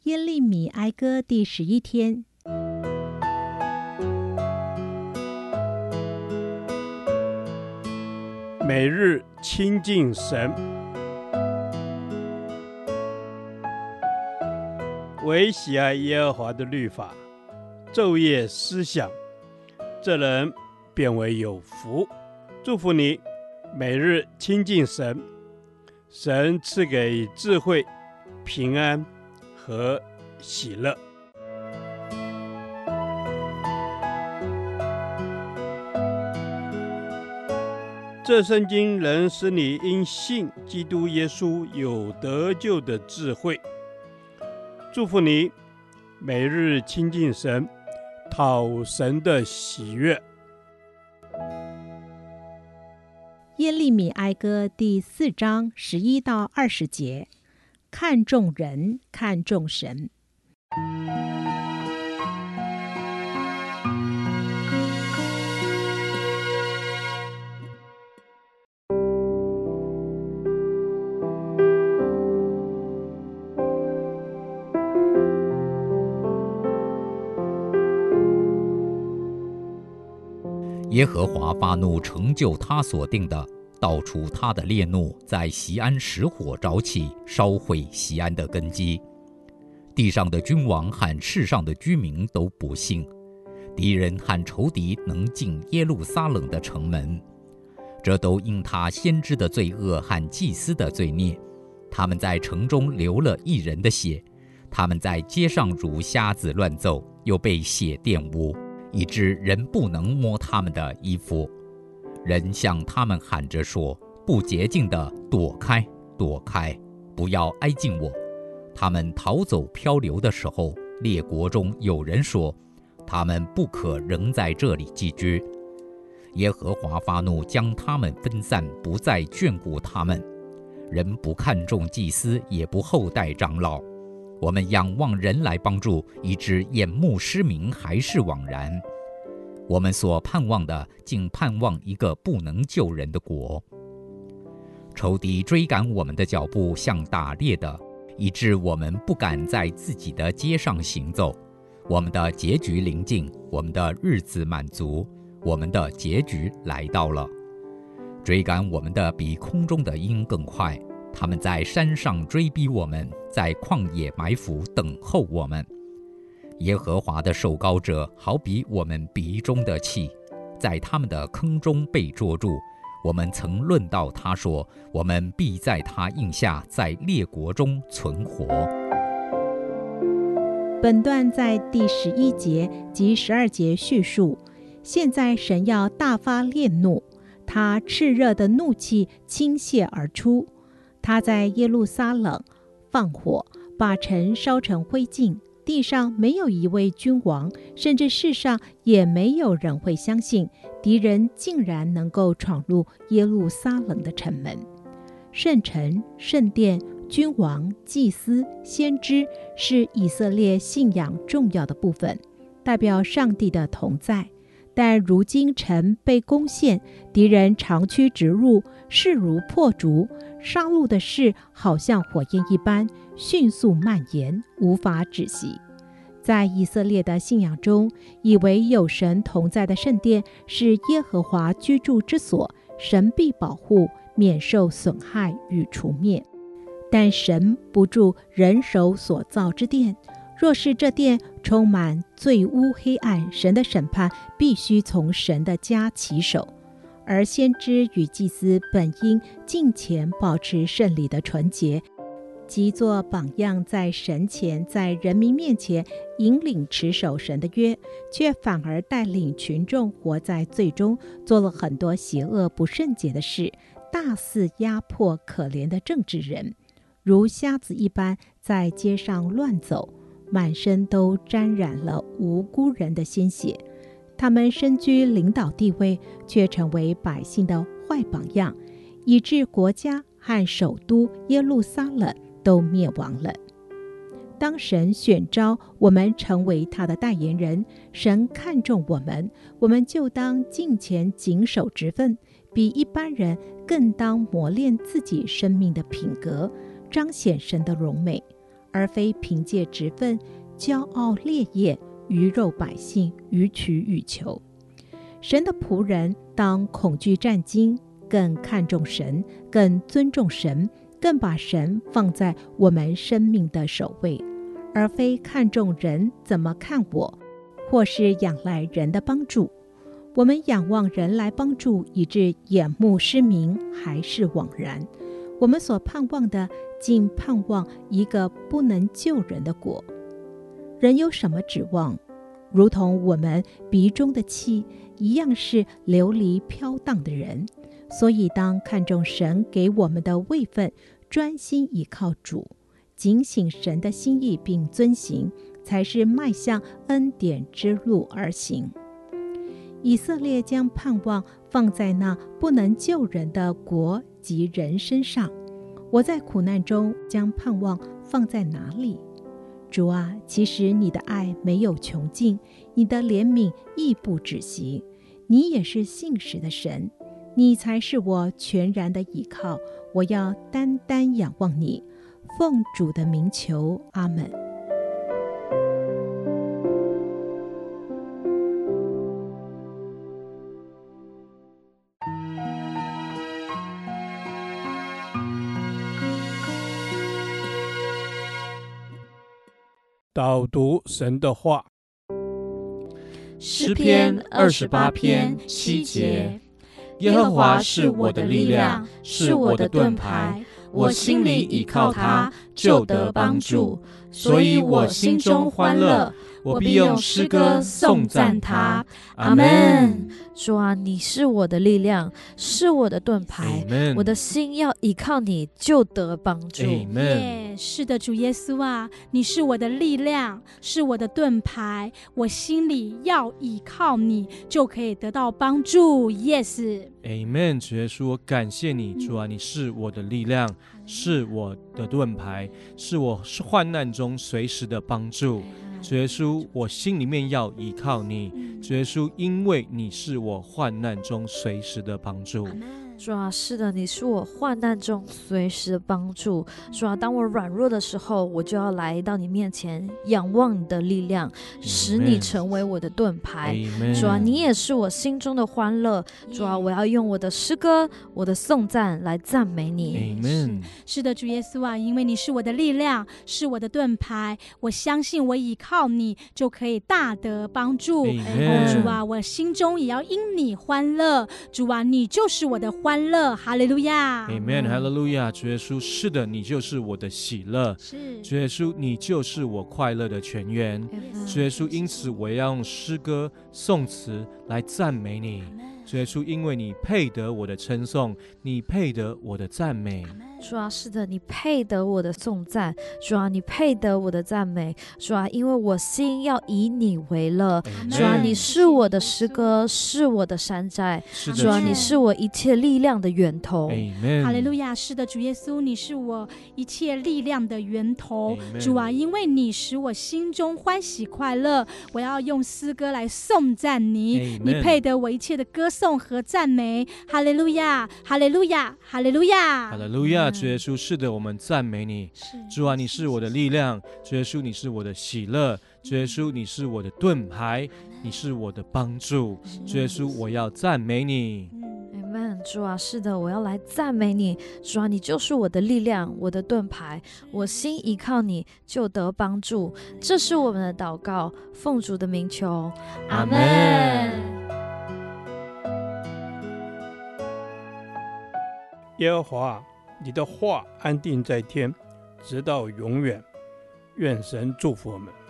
耶利米哀歌第11天。 每日亲近神，唯喜爱耶和华的律法，昼夜思想，这人便为有福。祝福你，每日亲近神，神赐给智慧、平安和喜乐。这圣经能使你因信基督耶稣有得救的智慧。祝福你，每日亲近神，讨神的喜悦。 耶利米哀歌第4章11到20节，看重人，看重神。 耶和华发怒，成就他所定的，倒除他的烈怒，在锡安使火着起，烧毁锡安的根基。地上的君王和世上的居民都不幸，敌人和仇敌能进耶路撒冷的城门，这都因他先知的罪恶和祭司的罪孽。他们在城中流了义人的血，他们在街上如瞎子乱走，又被血玷污，以致人不能摸他们的衣服。人向他们喊着说：不洁净的，躲开，躲开，不要挨近我。他们逃走漂流的时候，列国中有人说：他们不可仍在这里寄居。耶和华发怒，将他们分散，不再眷顾他们。人不看重祭司，也不厚待长老。我们仰望人来帮助，以致眼目失明，还是枉然。我们所盼望的，竟盼望一个不能救人的国。仇敌追赶我们的脚步，像打猎的，以致我们不敢在自己的街上行走。我们的结局临近，我们的日子满足，我们的结局来到了。追赶我们的比空中的鹰更快，他们在山上追逼我们，在旷野埋伏等候我们。耶和华的受膏者好比我们鼻中的气，在他们的坑中被捉住。我们曾论到他说，我们必在他印下，在列国中存活。 本段在第11节及12节叙述，现在神要大发烈怒，他炽热的怒气倾泻而出，他在耶路撒冷放火，把城烧成灰烬。地上没有一位君王，甚至世上也没有人会相信，敌人竟然能够闯入耶路撒冷的城门。圣城、圣殿、君王、祭司、先知是以色列信仰重要的部分，代表上帝的同在。但如今城被攻陷，敌人长驱直入，势如破竹，杀戮的事好像火焰一般，迅速蔓延，无法止息。在以色列的信仰中，以为有神同在的圣殿是耶和华居住之所，神必保护，免受损害与除灭。但神不住人手所造之殿，若是这殿充满罪污黑暗，神的审判必须从神的家起手。而先知与祭司本应敬虔，保持圣礼的纯洁，即做榜样，在神前，在人民面前引领持守神的约，却反而带领群众活在罪中，做了很多邪恶不圣洁的事，大肆压迫可怜的政治人，如瞎子一般在街上乱走，满身都沾染了无辜人的鲜血。他们身居领导地位，却成为百姓的坏榜样，以致国家和首都耶路撒冷都灭亡了。当神选召我们成为他的代言人，神看重我们，我们就当敬虔谨守职分，比一般人更当磨练自己生命的品格，彰显神的荣美。 而非凭借职分、骄傲烈焰、鱼肉百姓予取予求。神的仆人当恐惧战兢，更看重神，更尊重神，更把神放在我们生命的首位，而非看重人怎么看我，或是仰赖人的帮助。我们仰望人来帮助，以致眼目失明，还是枉然。我们所盼望的，竟盼望一个不能救人的国。人有什么指望？如同我们鼻中的气，一样是流离飘荡的人。所以当看重神给我们的位分，专心倚靠主，警醒神的心意并遵行，才是迈向恩典之路而行。以色列将盼望放在那不能救人的国及人身上，我在苦难中将盼望放在哪里？主啊，其实你的爱没有穷尽，你的怜悯亦不止息，你也是信实的神，你才是我全然的倚靠，我要单单仰望你，奉主的名求，阿们。 导读神的话。 诗篇28篇7节，耶和华是我的力量，是我的盾牌，我心里倚靠他，就得帮助，所以我心中欢乐，我必用诗歌颂赞他。阿们。主啊，你是我的力量，是我的盾牌，我的心要倚靠你，就得帮助。 是的，主耶稣啊，你是我的力量，是我的盾牌，我心里要倚靠你，就可以得到帮助。 Amen。 主耶稣，我感谢你，主啊，你是我的力量，是我的盾牌，是我患难中随时的帮助。主耶稣，我心里面要依靠你。主耶稣，因为你是我患难中随时的帮助。 主啊，是的，你是我患难中随时的帮助。主啊，当我软弱的时候，我就要来到你面前，仰望你的力量，使你成为我的盾牌。主啊，你也是我心中的欢乐。主啊，我要用我的诗歌，我的颂赞来赞美你。 是的，主耶稣啊，因为你是我的力量，是我的盾牌，我相信我倚靠你，就可以大得帮助。主啊，我心中也要因你欢乐。主啊，你就是我的欢乐。哈利路亚。 Amen。 哈利路亚。主耶稣，是的，你就是我的喜乐。主耶稣，你就是我快乐的泉源。主耶稣，因此我要用诗歌颂词来赞美你。主耶稣，因为你配得我的称颂，你配得我的赞美。 主啊，是的，你配得我的颂赞。主啊，你配得我的赞美。主啊，因为我心要以你为乐。主啊，你是我的诗歌，是我的山寨。主啊，你是我一切力量的源头。 哈利路亚。是的，主耶稣，你是我一切力量的源头。主啊，因为你使我心中欢喜快乐，我要用诗歌来颂赞你。你配得我一切的歌颂和赞美。哈利路亚，哈利路亚，哈利路亚， 哈利路亚。主耶稣，是的，我们赞美你。主啊，你是我的力量。主耶稣，你是我的喜乐。主耶稣，你是我的盾牌，你是我的帮助。主耶稣，我要赞美你。 主啊，是的，我要来赞美你。主啊，你就是我的力量，我的盾牌，我心依靠你，就得帮助。这是我们的祷告，奉主的名求，阿们。 耶和华，你的话安定在天，直到永远。愿神祝福我们。